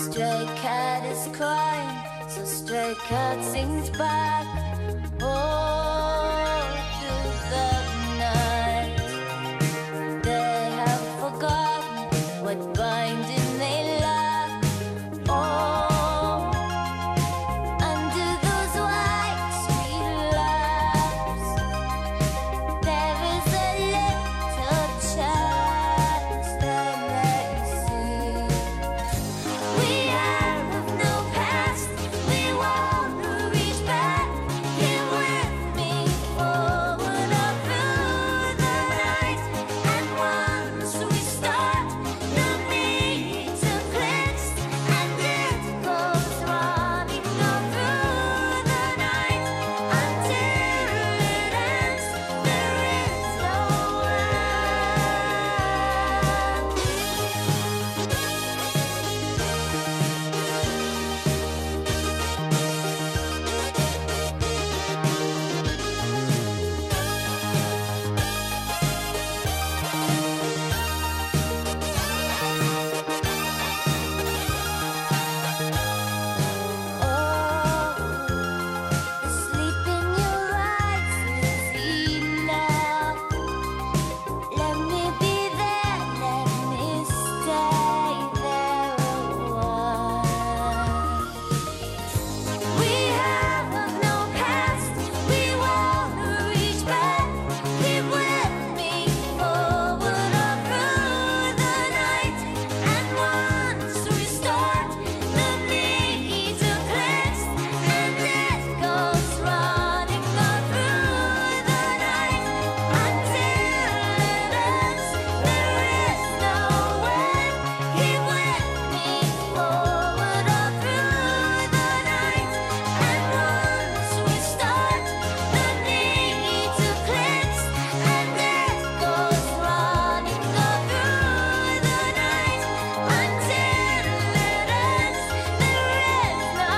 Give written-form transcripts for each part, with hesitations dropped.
Stray cat is crying, so stray cat sings back. Oh, through the night, they have forgotten what binding they lack. Oh, under those white sweet laps, there is a little chance that they see. We have no past, we won't reach back. Here with me, forward or through the night. And once we start, the need to cleanse, and it goes running all through the night until it ends. There is no the sleep in your eyes is enough. Let me be there, let me stay there a while. We have no past, we won't reach back. Keep with me, forward or through the night. And once we start, the need to cleanse, and it goes running all through the night until it ends. There is no end. Keep with me, forward or through the night. And once we start, the need to cleanse, and it goes running all through the night until it ends. There is no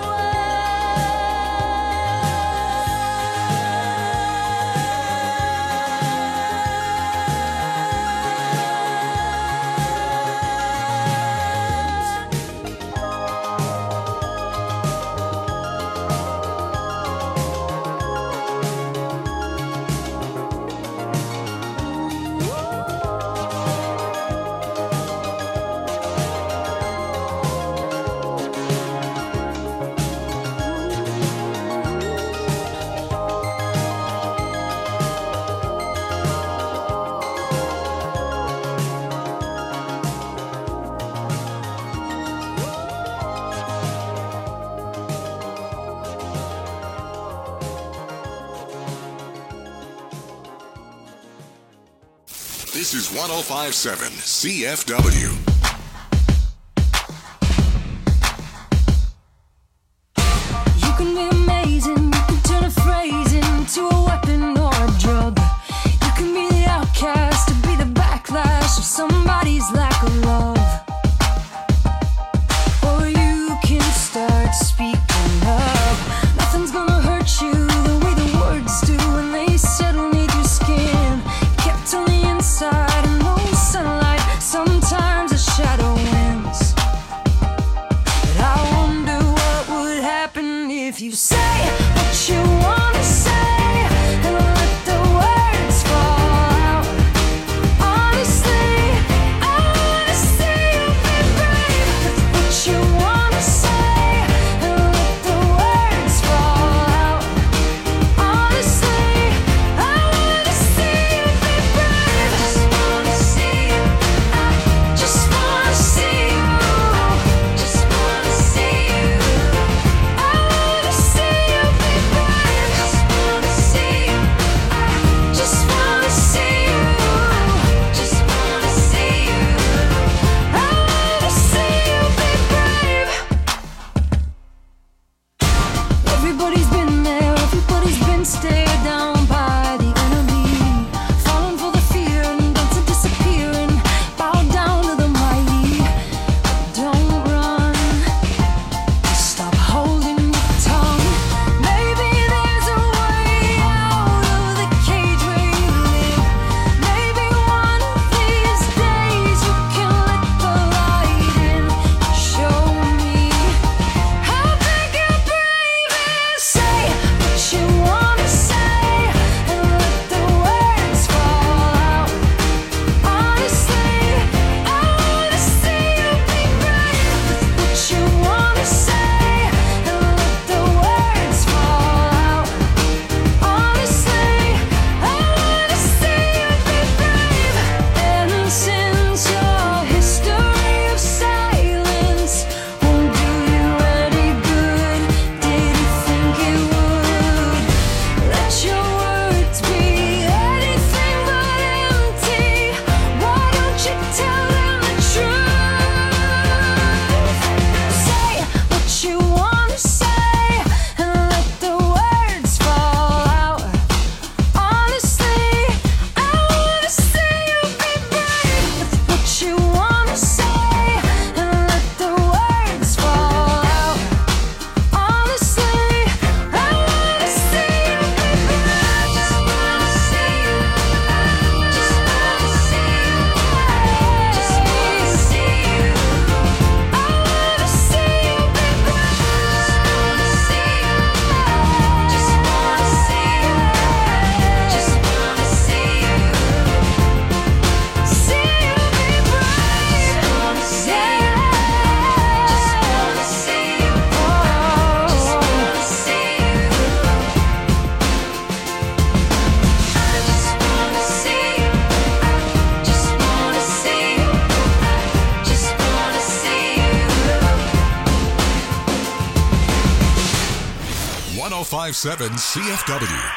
This is 1057 CFW. You can be amazing, you can turn a phrase into a weapon or a drug. You can be the outcast, to be the backlash of somebody's lack of love. Or you can start speaking up. Nothing's gonna hurt you the way the words do when they settle neath your skin. Kept on the inside and no sunlight. Sometimes a 1057 CFW.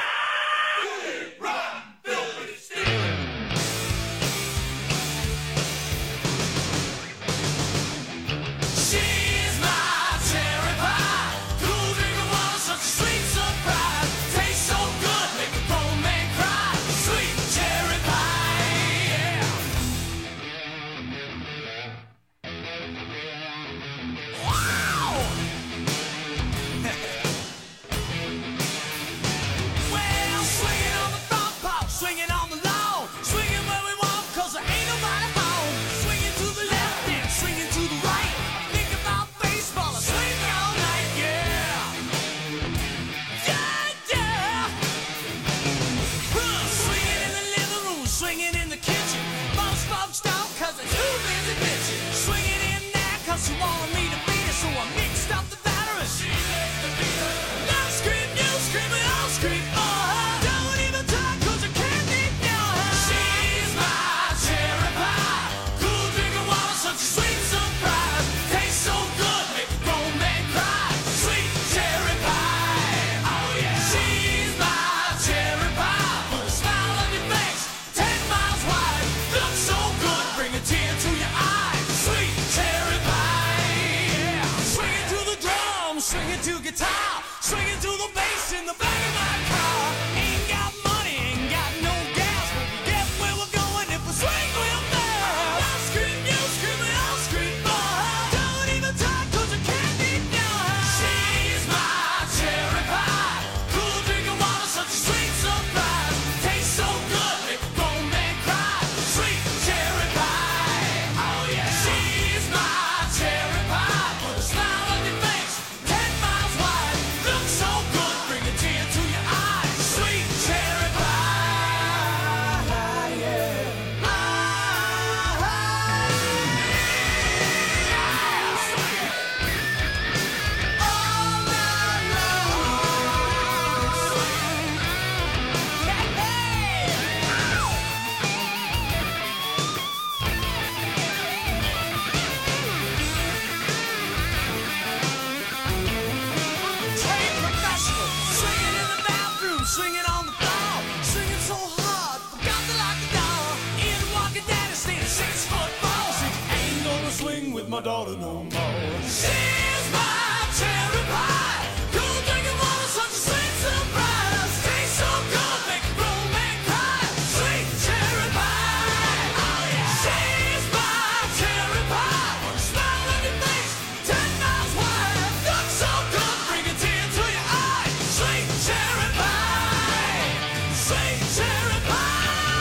My daughter no more. She's my cherry pie. Cool drinking water, such a sweet surprise. Tastes so good, make a grown man cry. Sweet cherry pie. Oh yeah. She's my cherry pie. Put a smile on your face, 10 miles wide. Looks so good, bring a tear to your eye. Sweet cherry pie. Sweet cherry pie.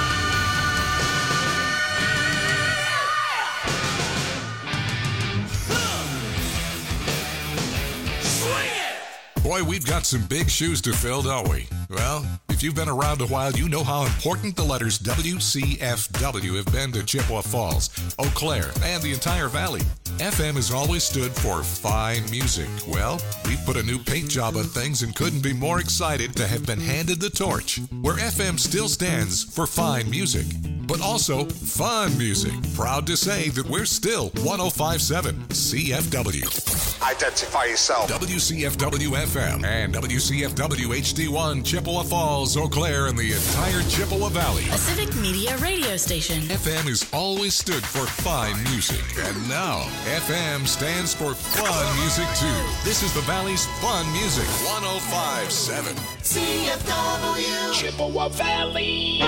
Boy, we've got some big shoes to fill, don't we? Well, if you've been around a while, you know how important the letters WCFW have been to Chippewa Falls, Eau Claire, and the entire valley. FM has always stood for fine music. Well, we've put a new paint job on things and couldn't be more excited to have been handed the torch, where FM still stands for fine music, but also fun music. Proud to say that we're still 1057 CFW. Identify yourself. WCFW FM and WCFW HD1 Chippewa Falls, Eau Claire, and the entire Chippewa Valley. A civic media radio station. FM has always stood for fine music, and now FM stands for fun music too. This is the Valley's fun music. 1057 CFW Chippewa Valley.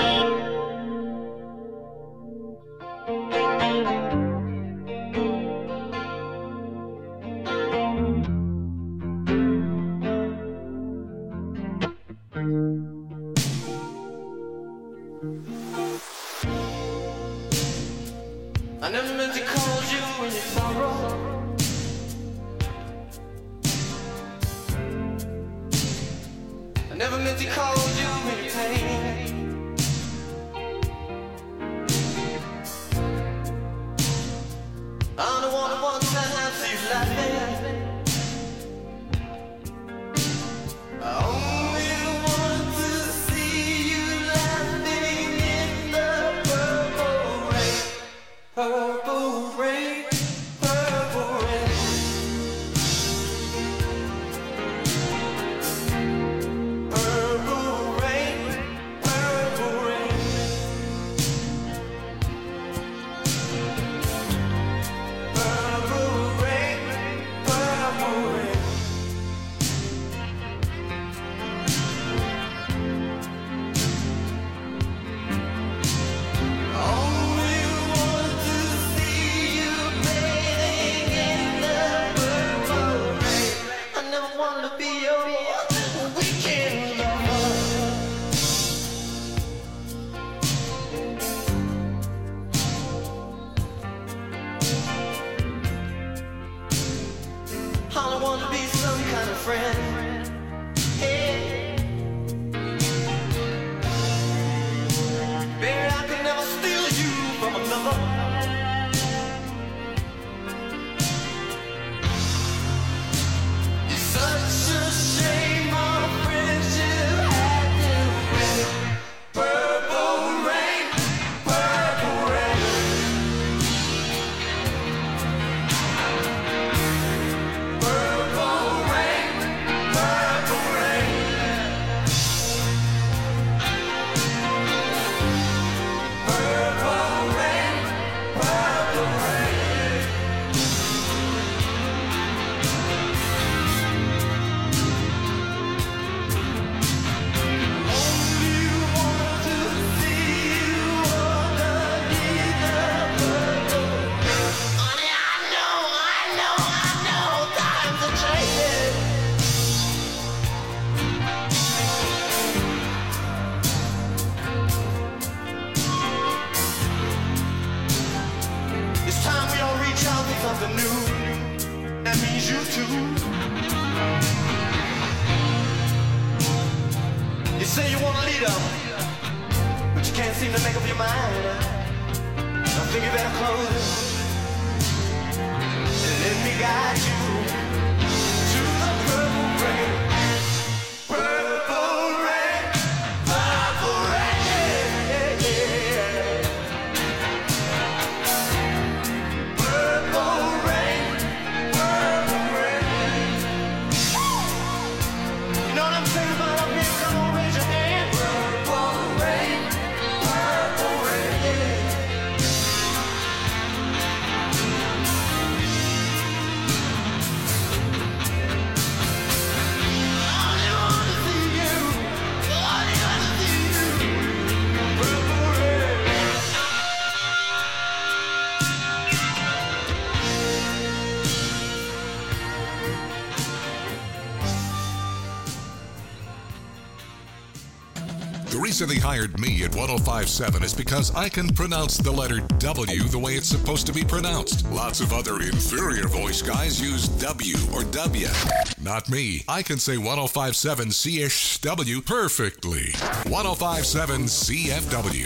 I never meant to call you in your sorrow. I never meant to call you in your pain. I don't want to see you laughing. I only want to see you laughing in the purple rain. Purple rain, purple rain. All I want to be some kind of friend. Hey. Baby, I could never steal you from another. It's such a shame our friendship had to end. Purple rain, purple rain. Purple rain, purple rain. Purple rain, purple rain. Only want to see you underneath the purple. Honey, I know, times are changing. It's time we all reach out to something new. That means you too. You say you want a leader, but you can't seem to make up your mind. I think you better close it and let me guide you to the purple rain. Purple rain, purple rain. Purple rain, purple rain. You know what I'm saying about up here? Come on, raise your hand. Purple rain, purple rain. I wanna see you. I wanna see you. Purple rain. The reason they hired me at 1057 is because I can pronounce the letter W the way it's supposed to be pronounced. Lots of other inferior voice guys use W or W. Not me. I can say 1057 CSW perfectly. 1057 CFW.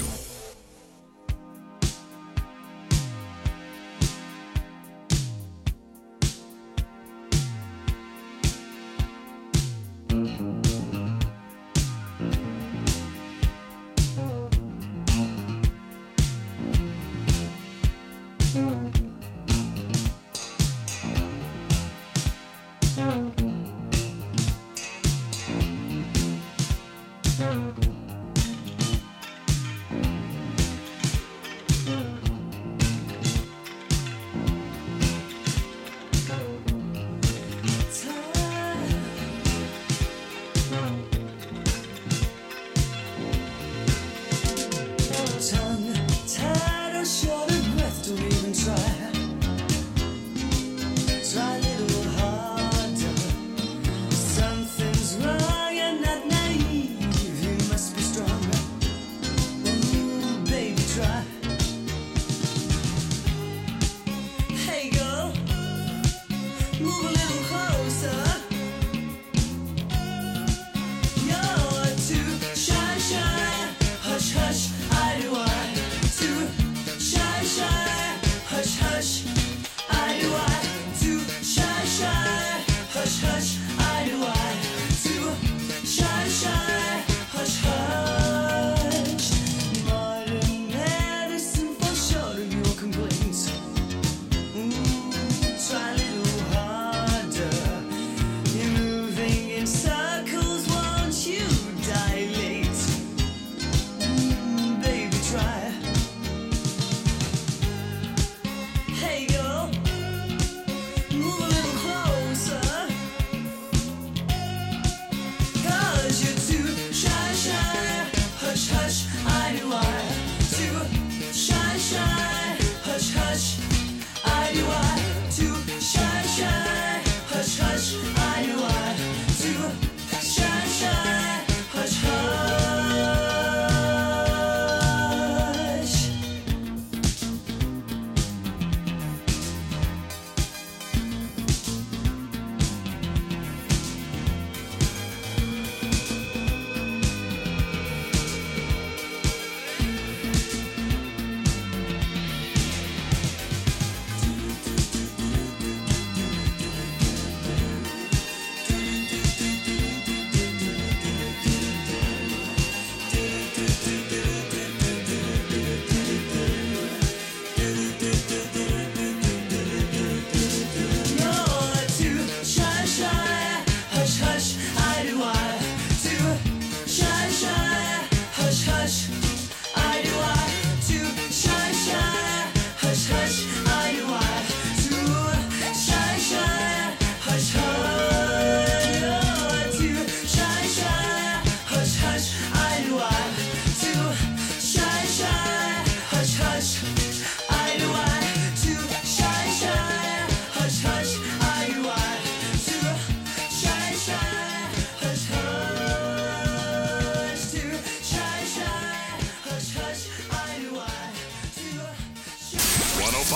Try a little harder.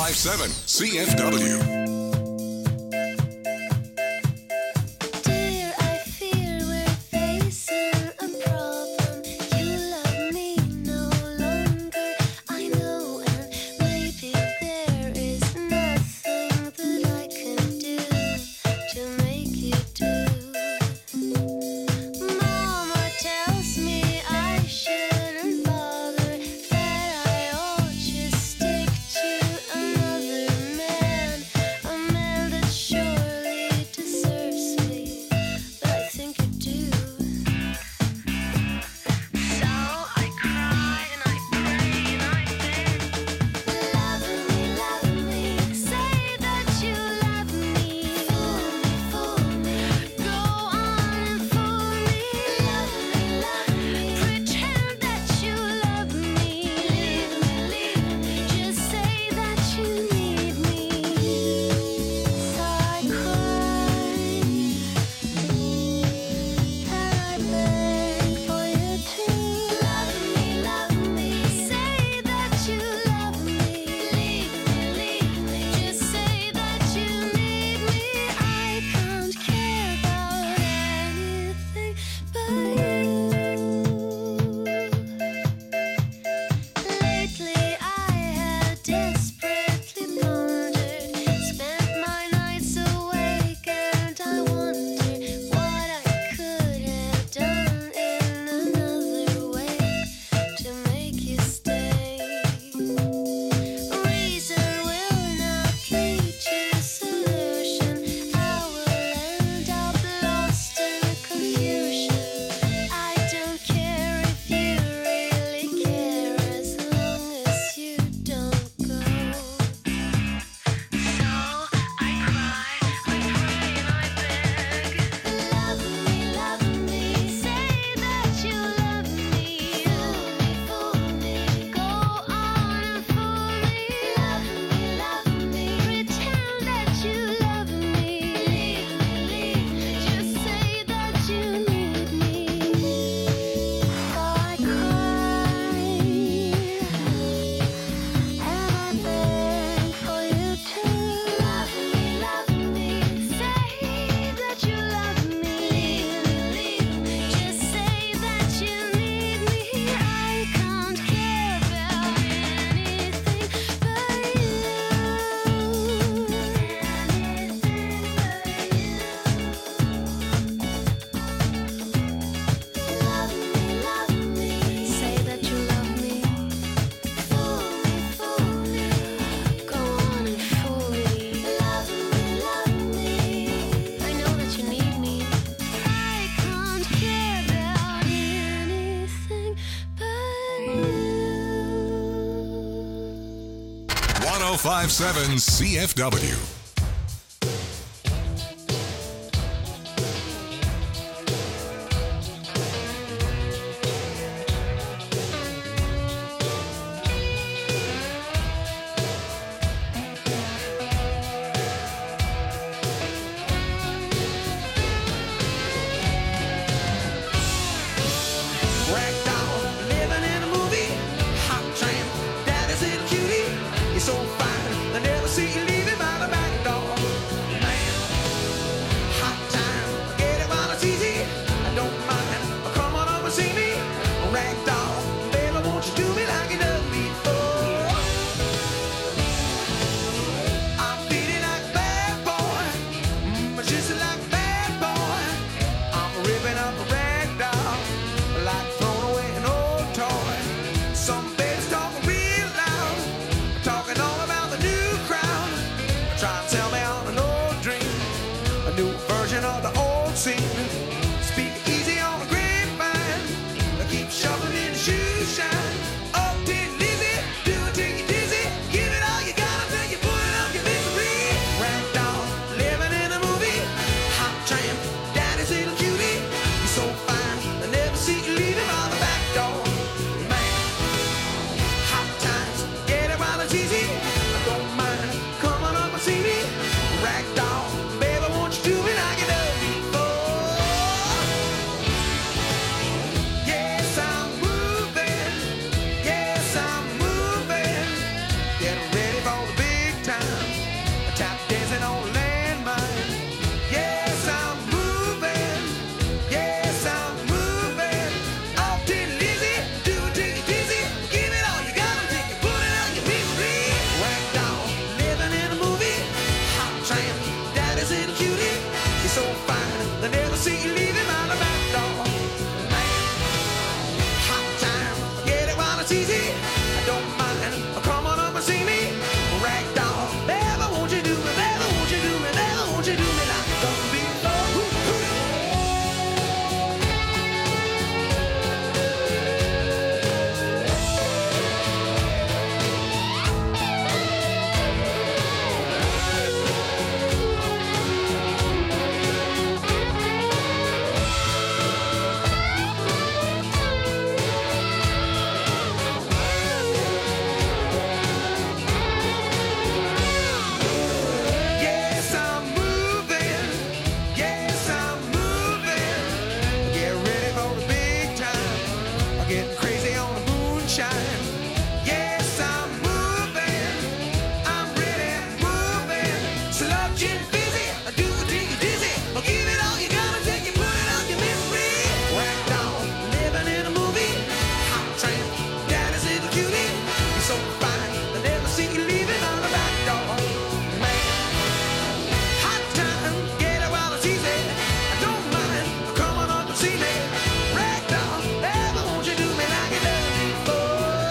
1057 CFW. Dear, I fear we're facing a problem. You love me no longer, I know, and maybe there is nothing that I can do to make you do. Mama tells me I shouldn't bother, that I ought to stick to another man, a man that surely deserves me, but I think you do. So I cry and I pray and I beg, love me, say that you love me, fool me, go on and fool me, pretend that you love me, just say that you need me. So I cry and I beg for you to love me, say that you love me, just say that you need me. I can't care about anything but you. Lately I have desperately pondered, spent my nights awake, and I wonder what I could have done in another way to make you stay. Reason will not lead to solution. I will end up lost in confusion. I don't care if you really care, as long as you don't go. So I cry, I pray and I beg, love me, say that you love me, fool me, go on and fool me, pretend that you love me, just say that you need me. So I cry and I beg for you to love me, say that you love me, just say that you need me. I can't care about anything but you. Love me, say that you love me, fool me, go on and fool me, love me, I know that you need me. I can't care about anything but you. 1057 CFW. Ragdoll, living in a movie. Hot tramp, daddy's little cutie. You're so fine, I never see you leaving by the back door. Man, hot time, get it while it's easy. I don't mind, come on over and see me. Ragdoll, baby, won't you do me like you done before? I'm feeling like a bad boy, just like a bad boy. I'm ripping up a ragdoll, like throwing away an old toy. Some babies talking real loud, talking all about the new crowd. Try to tell me on an old dream, a new version of the old scene. Speak easy on the grapevine, keep shoving in the shoe shine. Up till Lizzie, do it till you dizzy. Give it all you got until you put it up your misery. Ragdoll, living in a movie. Hot tramp, daddy's little cutie. You're so fine, I never see you leaving by the back door. Man, hot times, get it while it's easy. I don't mind, come on up and see me. Ragdoll, baby, won't you do me like you done before? daddy's little cutie. You're so fine, they never see you leaving out the back door. Man, hot time, get it while it's easy. I don't mind, come on up and see me. Ragdoll, baby, won't you do me, baby, won't you do me, baby, won't you do me like you done before? Yes, I'm moving. Yes, I'm moving. Get ready for the big time. I'm getting crazy on the moonshine. Yes, I'm moving. I'm ready, moving. Slow, get busy. Do the dig dizzy. Give it all you gotta take it, put it on your memory. Whacked on, living in a movie. Hot train, daddy's little cutie. You're so fine, I never see you leaving on the back door. Man, hot time, get it while it's easy. I don't mind, come on up and see me. Ragdoll, baby, won't you do me like you done before?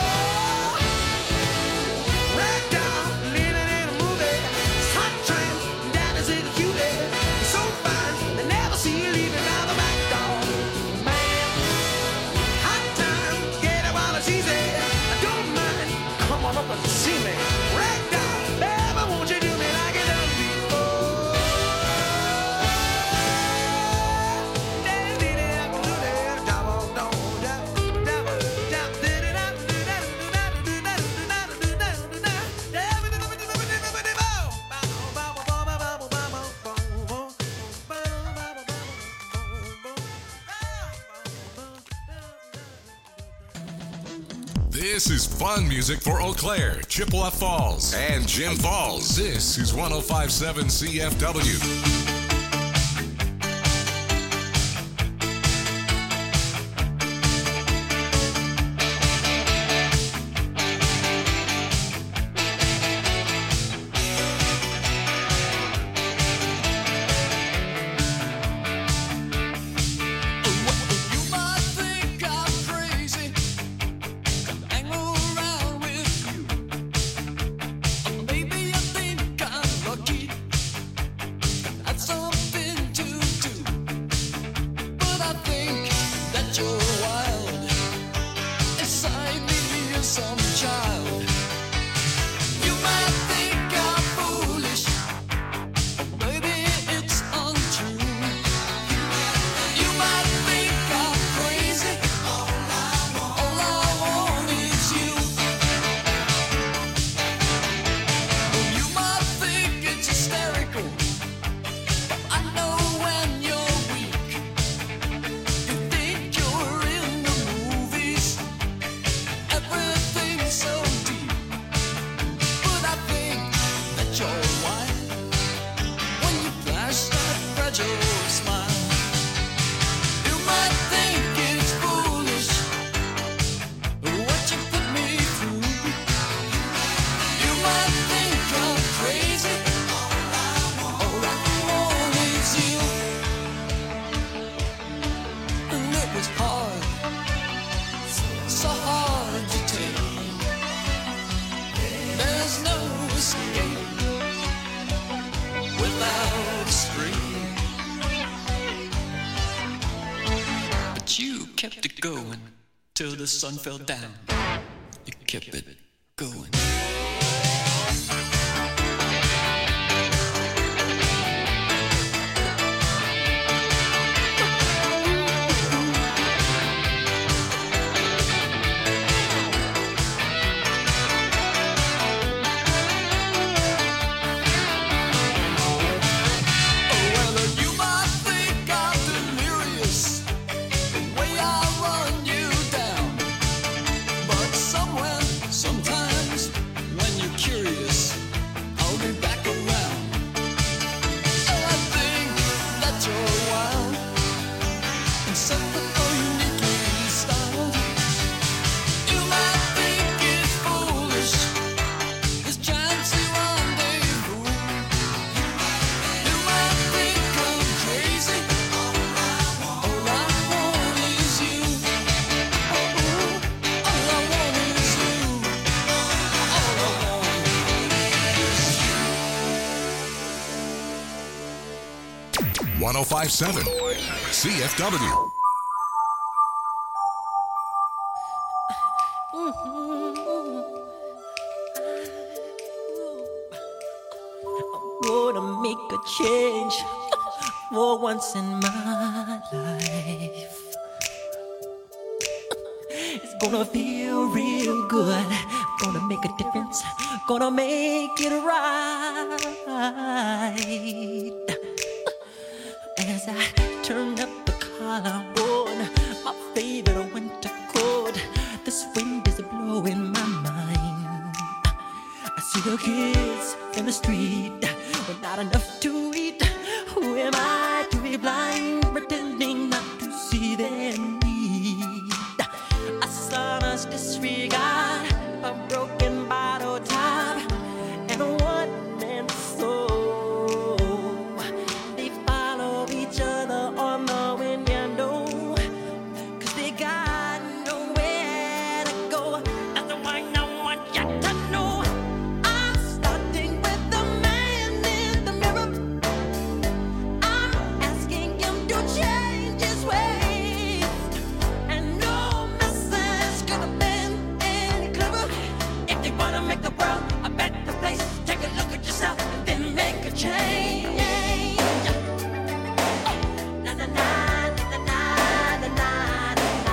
Ragdoll, living in a movie. Hot train, daddy's little cutie. You're so fine, they never see you leaving out the back door. Man, hot time, get it while it's easy. I don't mind, come on up and see me. Ragdoll, baby, won't you do me like you done before? This is fun music for Eau Claire, Chippewa Falls, and Jim Falls. This is 105.7 CFW. You might think I'm crazy, hang around with you. Maybe you think I'm lucky, that's something to do. But I think that you're wild, inside me is some child. You might think I'm foolish, maybe it's untrue. You might think I'm crazy, all I want is you. You might think it's hysterical, but I know when you're weak. You think you're in the movies, everything's so deep. But I think that you're wild when you flash that fragile smile. You might think it's foolish what you put me through. You might think I'm crazy, all I want is you. And it was hard, so hard to take. There's no escape without a string. But you kept it going till the sun fell down. You kept it going. Well, you might think I'm delirious, the way I run you down. But somewhere, sometimes, 1057 CFW. Gonna make a change for once in my life. It's gonna feel real good. Gonna make a difference. Gonna make it right. As I turn up the collar on my favorite winter coat, this wind is blowing my mind. I see the kids in the street with not enough to eat. Who am I to be blind, pretending not to see their need? A son's disregard, a broken bottle top, and a one-man soul. They follow each other on the window, 'cause they got nowhere to go. That's why I want you to know I'm starting with the man in the mirror. I'm asking him to change his ways, and no message could have been any clearer. If you wanna make the world a better place, take a look at yourself and then make a change. Na na na na na na na na.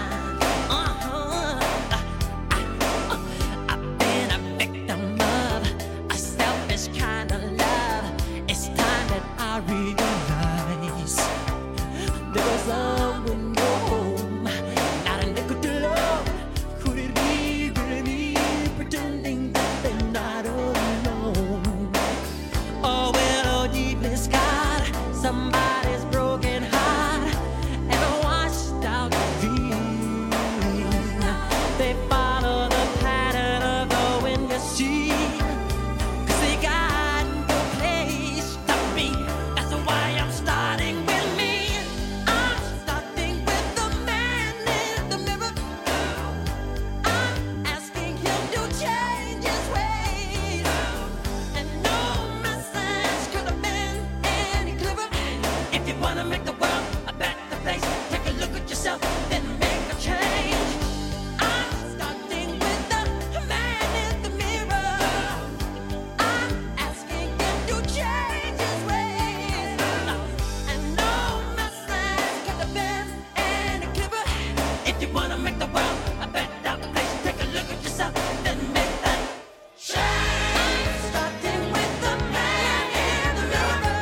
I've been a victim of a selfish kind of love. It's time that I realize there was someone home, not a nickel to love. Could it be really me pretending that they're not alone? Oh, well, oh, deeply scarred, somebody's broken heart and a washed out dream. They follow the pattern of the wind, you see, 'cause they got no place to be. That's why I'm starting with me. I'm starting with the man in the mirror. I'm asking him to change his ways, and no message could have been any clearer. If you wanna make the world a better place, take a look at yourself, then make a change. I'm starting with the man in the mirror. I'm asking him to change his ways, and no message could have been any clearer. If you wanna make the world a better place, take a look at yourself, then make that change. I'm starting with the man in the mirror.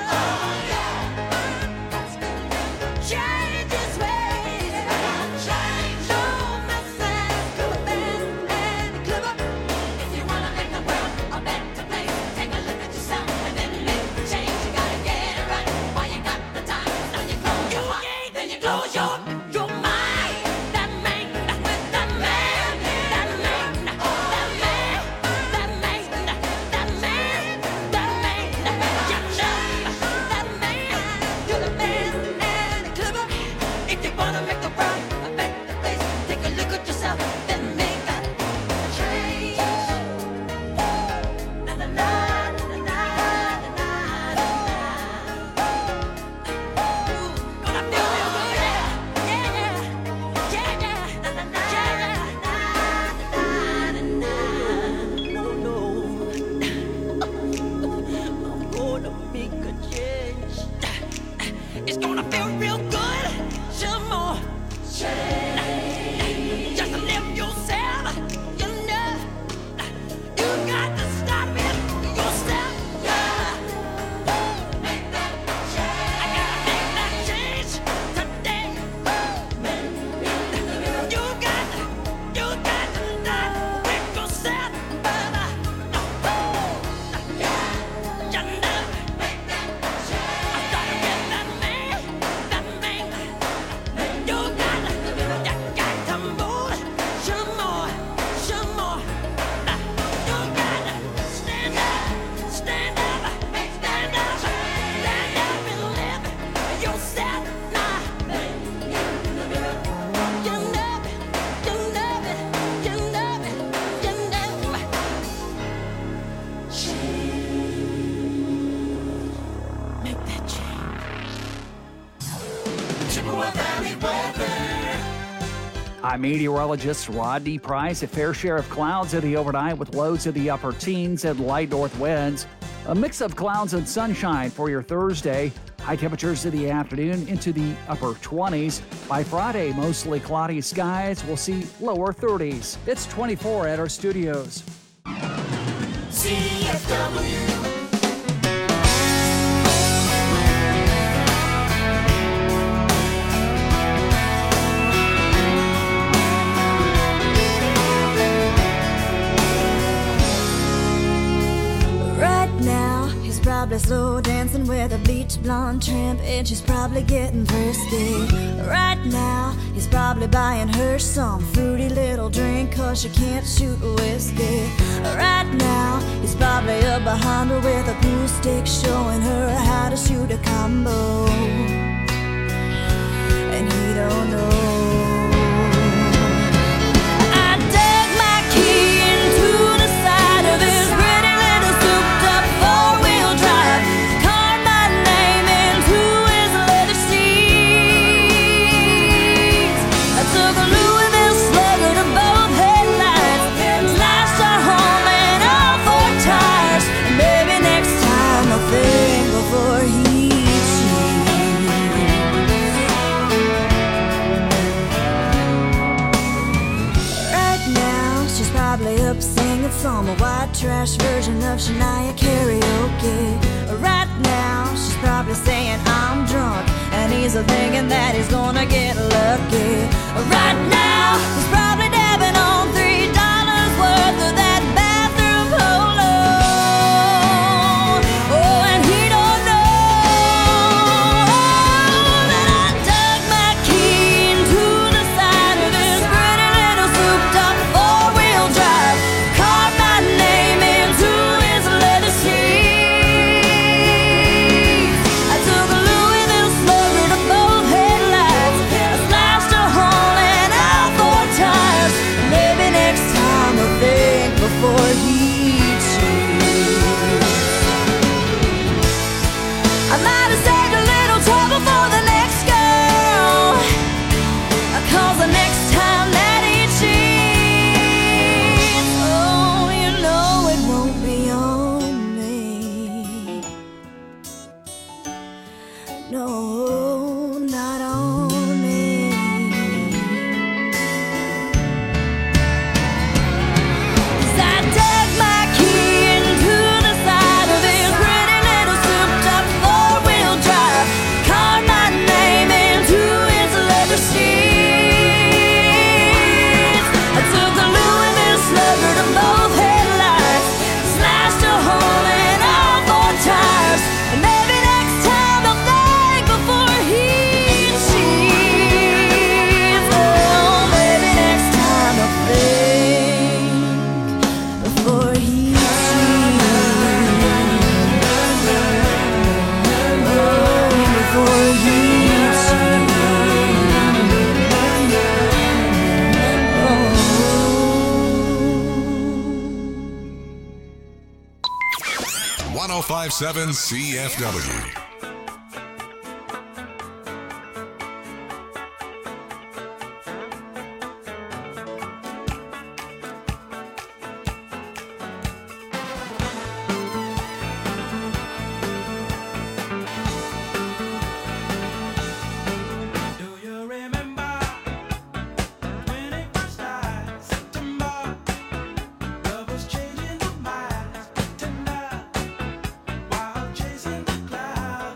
Change his ways. No message could have been any clearer. If you wanna make the world a better place, take a look at yourself and then make the change. You gotta get it right while you got the time. Now you close your heart, then you close your mind. That man, with that man, that man, that man, that man, that man, that man, you know that man could have been any clearer. If you wanna make the world a better place, take a look at yourself, then make that change. Na na na na na na na. Gonna feel real good, yeah, yeah, yeah, yeah. Na na na na na na. No, no. I'm gonna make a change. It's gonna feel real good. Some more change. Just live yourself. You know, you got to start with yourself. Make that change. I gotta make that change today. You got to start with yourself, brother. You know, make that change. I started with that man. You got to move some more. You got to stand up, stand up and live yourself now. You know it. Make that change. I'm meteorologist Rodney Price. A fair share of clouds in the overnight with lows in the upper teens and light north winds. A mix of clouds and sunshine for your Thursday. High temperatures in the afternoon into the upper 20s. By Friday, mostly cloudy skies. We'll see lower 30s. It's 24 at our studios. CFW. Probably slow dancing with a bleach blonde tramp, and she's probably getting thirsty. Right now, he's probably buying her some fruity little drink, cause she can't shoot whiskey. Right now, he's probably up behind her with a pool stick, showing her how to shoot a combo. And he don't know. I dug my key into the side of his pretty little souped up four-wheel drive, carved my name into his leather seats. I took a Louisville Slugger to both headlights, slashed her home and all four tires. And maybe next time I'll think before he up singing some white trash version of Shania karaoke. Right now, she's probably saying I'm drunk, and he's thinking that he's gonna get lucky. Right now, he's probably dabbing on $3 worth of that bathroom polo. Oh, and he don't know that I dug my key into the side of his pretty little souped up four-wheel drive, carved my name into his leather seats. I took a Louisville Slugger to both headlights, I slashed a hole in all four tires. Maybe next time I'll think before he cheats. I might have saved a little trouble for the next girl, cause the next time that he cheats, oh, you know it won't be on me. No, not on me. 'Cause I dug my key into the side of his pretty little souped up four-wheel drive, carved my name into his leather seats. I took a Louisville Slugger to both headlights, slashed a hole in all four tires. And maybe next time I'll think before he cheats. Oh, maybe next time I'll think before he cheats. Oh, before he cheats. 1057 CFW. Do you remember when it first started? September, love was changing the minds, tender, while chasing the clouds.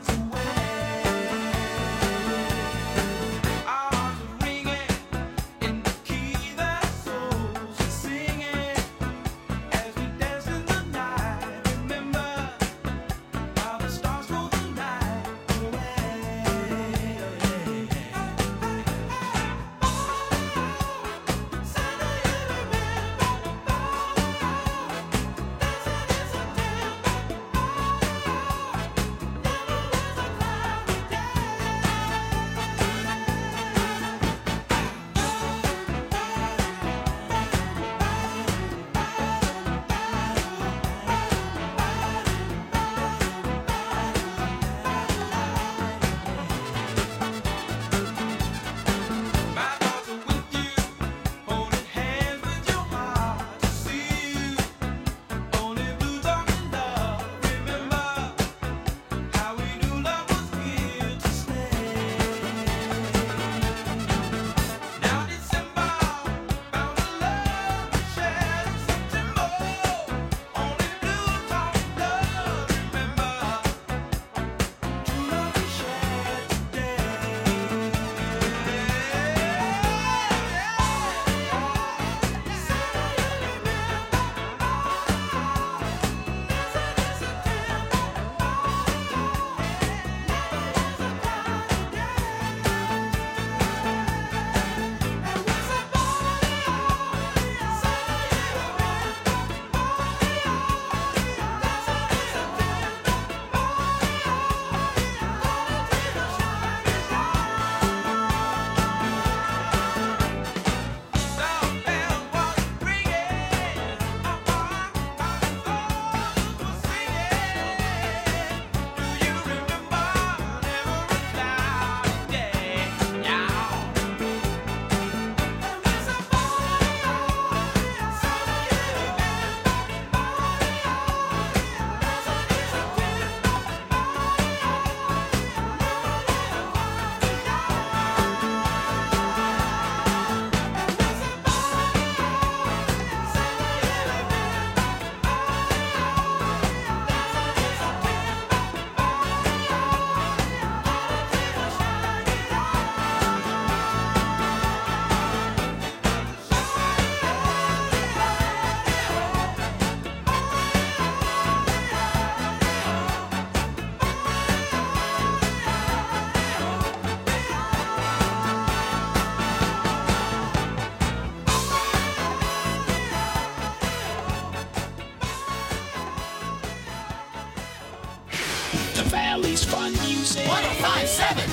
always fun music. 1057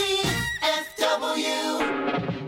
CFW.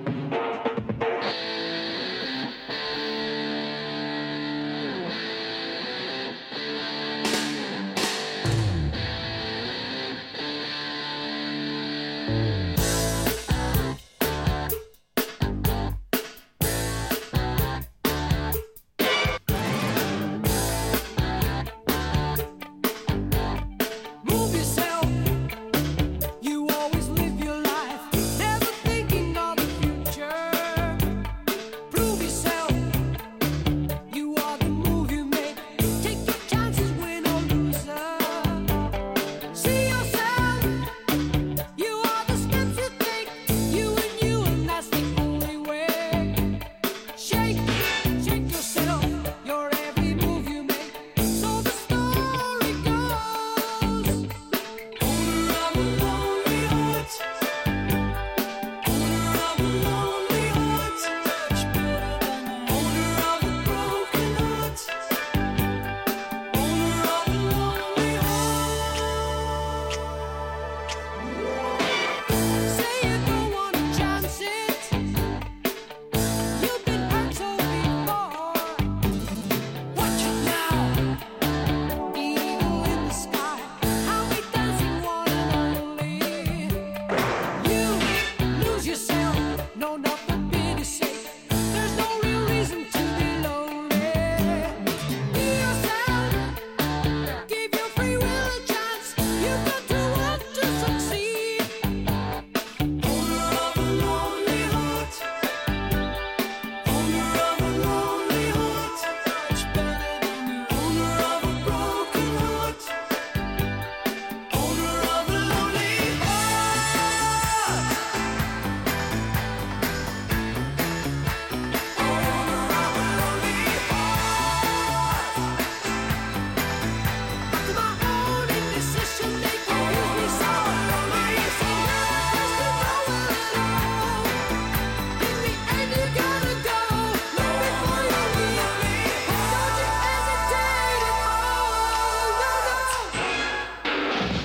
Move yourself. You always live your life, never thinking of the future. Prove yourself. You are the move you make. Take your chances, win or loser. See yourself. You are the steps you take. You, and that's the only way. Shake yourself. Your every move you make. So the story goes. Owner of a lonely heart. Owner of a lonely heart. Owner of a broken heart. Owner of a lonely heart. Say you don't wanna chance it. You've been hurt so before. Watch it now. Eagle in the sky, how we dancing one and only. You lose yourself, no nothing pity sake. There's no real reason to be lonely. Be yourself, give your free will a chance. You've got to want to succeed. Owner of a lonely heart. Owner of a lonely heart. Owner of a broken heart. Owner of a lonely heart. Owner of a lonely heart. To my own indecision making, use me so lonely, so nervous to go alone. In the end, you gotta go. Look before you leave me. Don't you hesitate at all. No, no.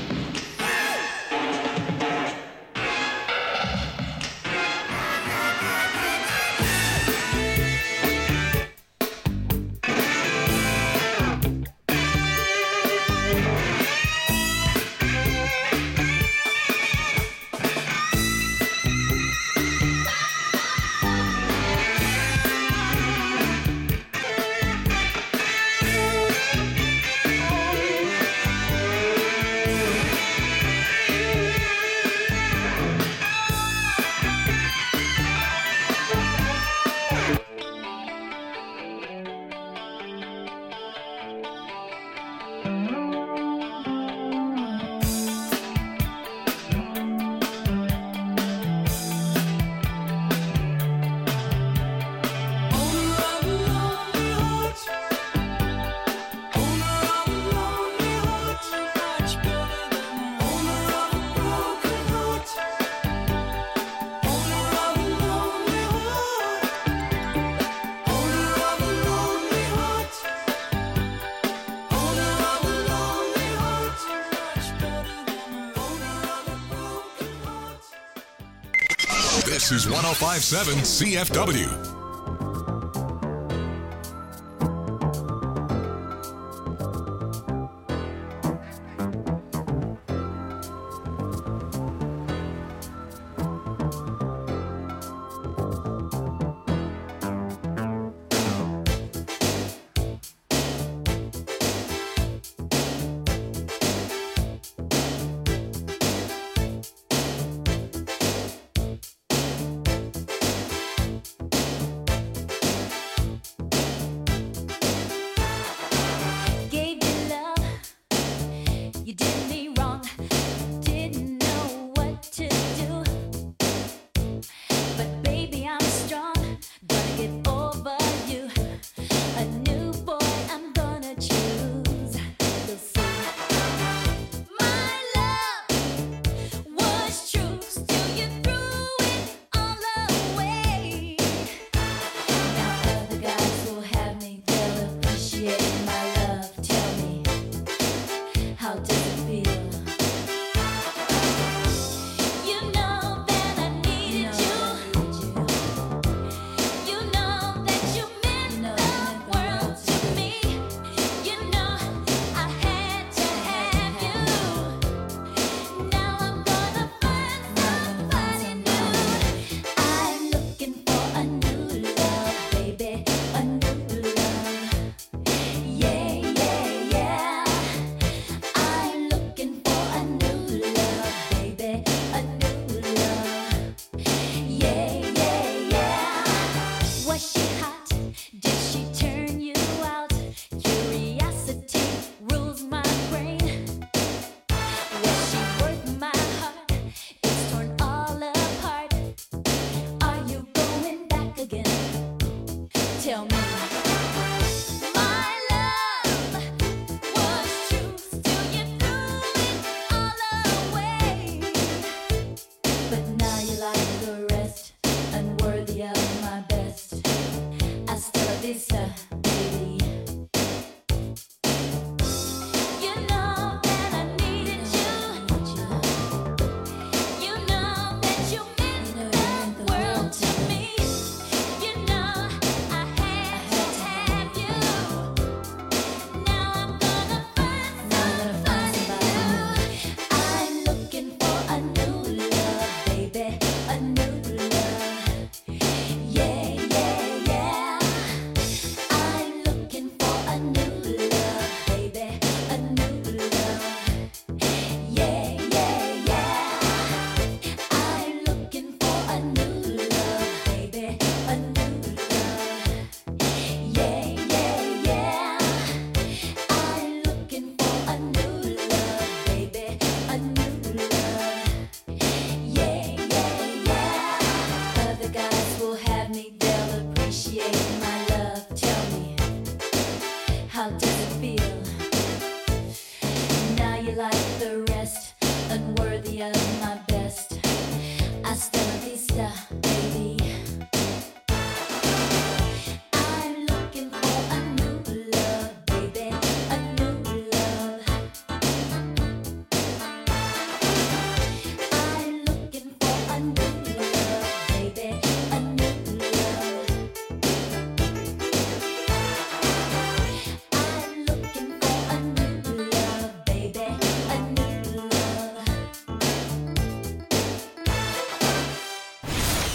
Owner of a lonely heart. Owner of a lonely heart. Owner of a broken heart. Owner of a lonely heart. Owner of a lonely heart. Owner of a lonely heart. Owner of a broken heart. This is 1057 CFW.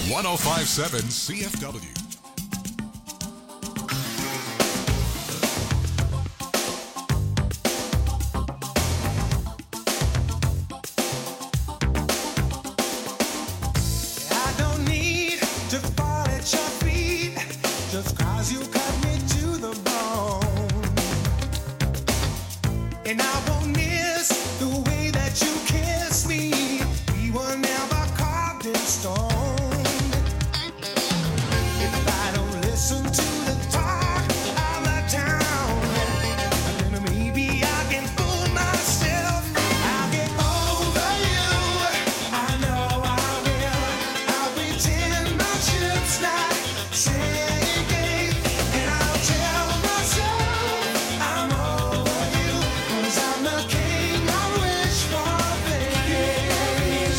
1057 CFW. I don't need to fall at your feet just 'cause you cut me to the bone. And I won't miss the way that you kiss me. We were never carved in stone. If I don't listen to the talk of the town, then maybe I can fool myself. I'll get over you. I know I will. I'll pretend my ship's not sinking, and I'll tell myself I'm over you, 'cause I'm the king I wish for thinking.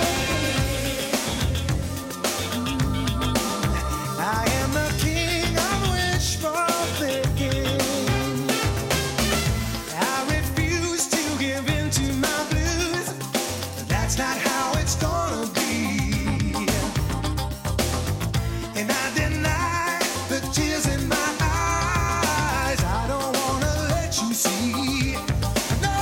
I am the king I wish for thinking. I refuse to give in to my blues. That's not how it's gonna be. And I deny the tears in my eyes. I don't wanna let you see, no,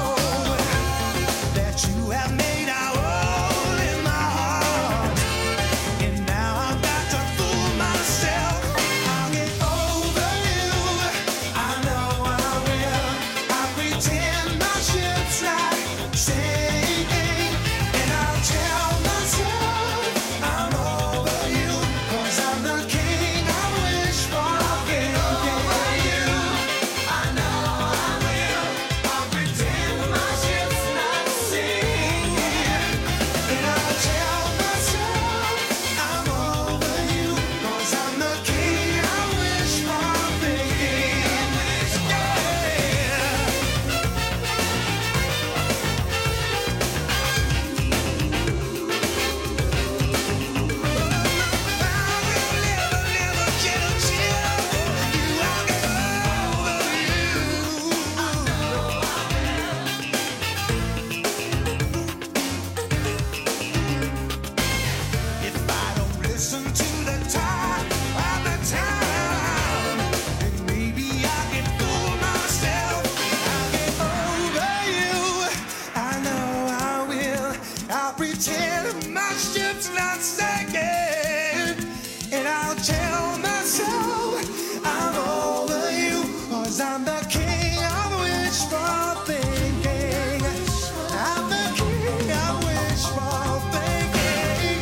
that you have made a hole in my heart. And now I've got to fool myself. I'll get over you. I know I will. I pretend my ship's not sinking, and I'll tell myself I'm over you, 'cause I'm the king I wish for. I'll get over you. I know I will. I'll pretend my ship's not sinking, and I'll tell myself I'm over you, 'cause I'm the king I wish for thinking. If I don't listen to the talk of the town, then maybe I can fool myself. I'll get over you. I know I will. I'll pretend my ship's not sinking, and I'll tell myself I'm over you, 'cause I'm the king I wish for thinking. I'm the king I wish for thinking.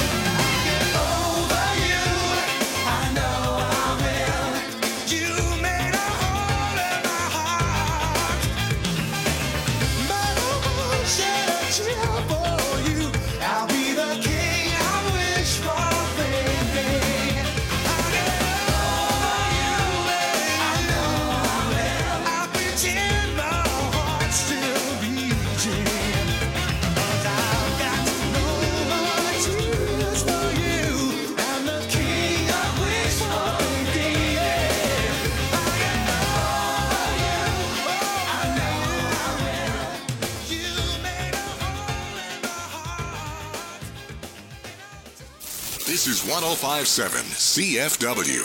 Over you, I know I will. You made a hole in my heart. My heart shed a tear for you. I'll be the king I wish for thinking. I'll get over you, I know I will. I'll pretend my heart's still beating, 'cause I've got no more tears for you. I'm the king I wish for thinking. I'll get over you, I know I will. You made a hole in my heart. This is 1057 CFW.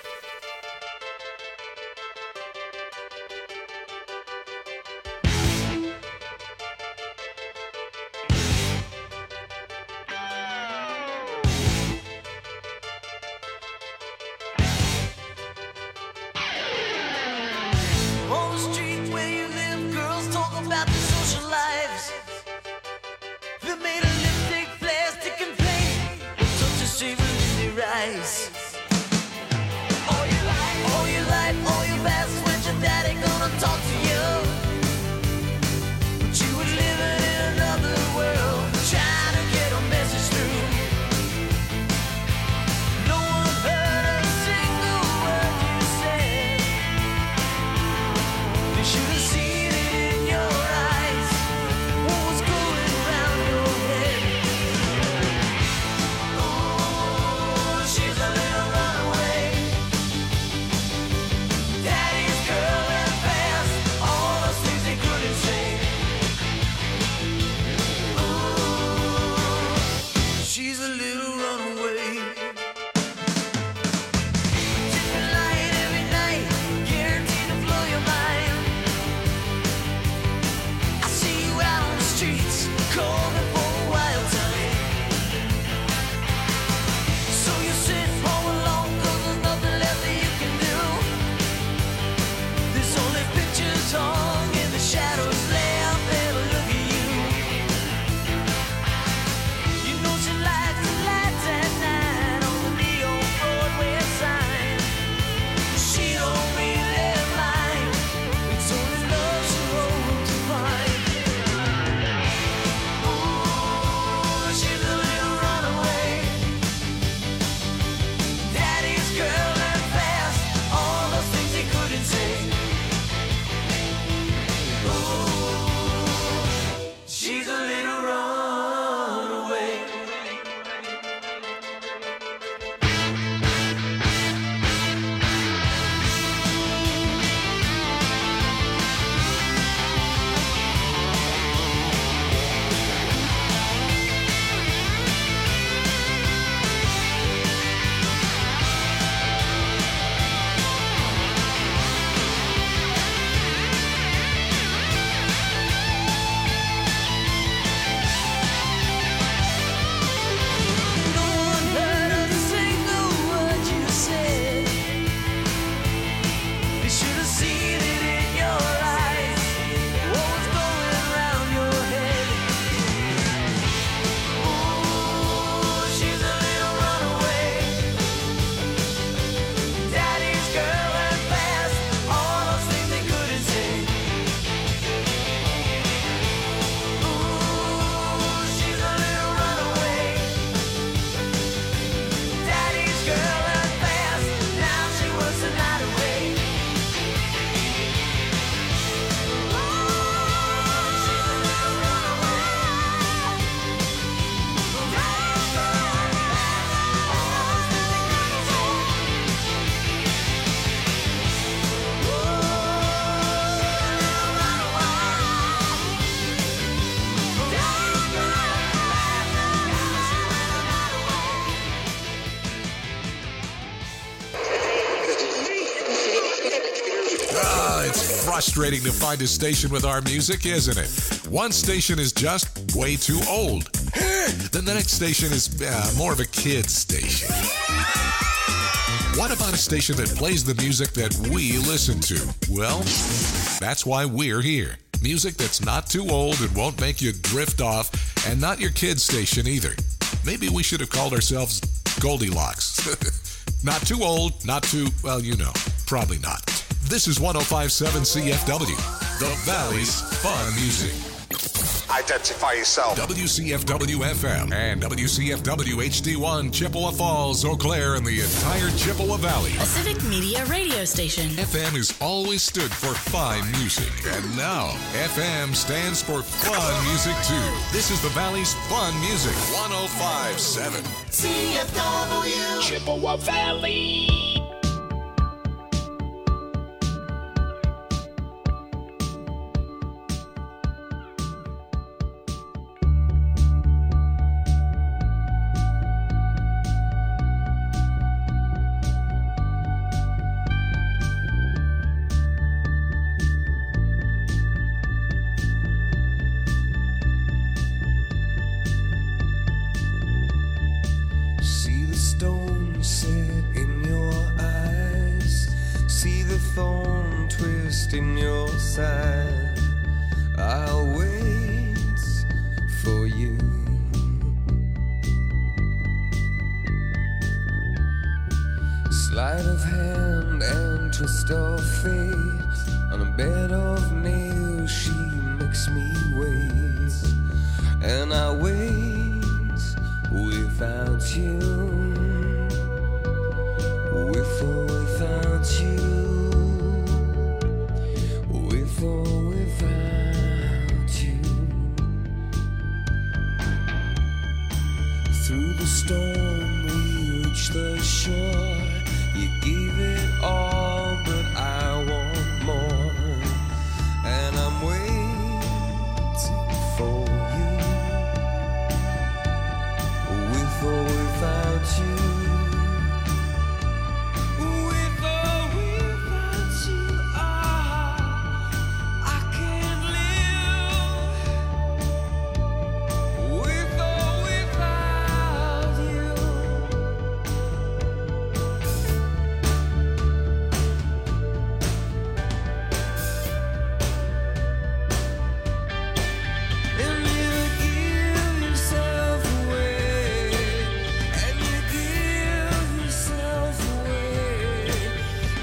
On the street where you live, girls talk about their social lives. They made a lipstick, plastic, and paint, such a savor in their eyes. All your life, all your past, when's your daddy gonna talk to you? But you were living in another world, trying to get a message through. No one heard a single word you said. They should have seen it in your eyes, what was going around your head. Oh, she's a little runaway. Daddy's girl and fast, Frustrating to find a station with our music, isn't it? One station is just way too old. Then the next station is more of a kid's station. What about a station that plays the music that we listen to? Well, that's why we're here. Music that's not too old and won't make you drift off, and not your kid's station either. Maybe we should have called ourselves Goldilocks. Not too old, not too, well, you know, probably not. This is 105.7 CFW, the Valley's Fun Music. Identify yourself. WCFW FM and WCFW HD1, Chippewa Falls, Eau Claire, and the entire Chippewa Valley. A civic media radio station. FM has always stood for fine music, and now FM stands for fun music too. This is the Valley's Fun Music, 105.7 CFW. Chippewa Valley. See the stone set in your eyes. See the thorn twist in your side. I'll wait for you. Sleight of hand and twist of fate. On a bed of nails she makes me wait. And I wait without you, with or without you, with or without you. Through the storm we reach the shore. You gave it all.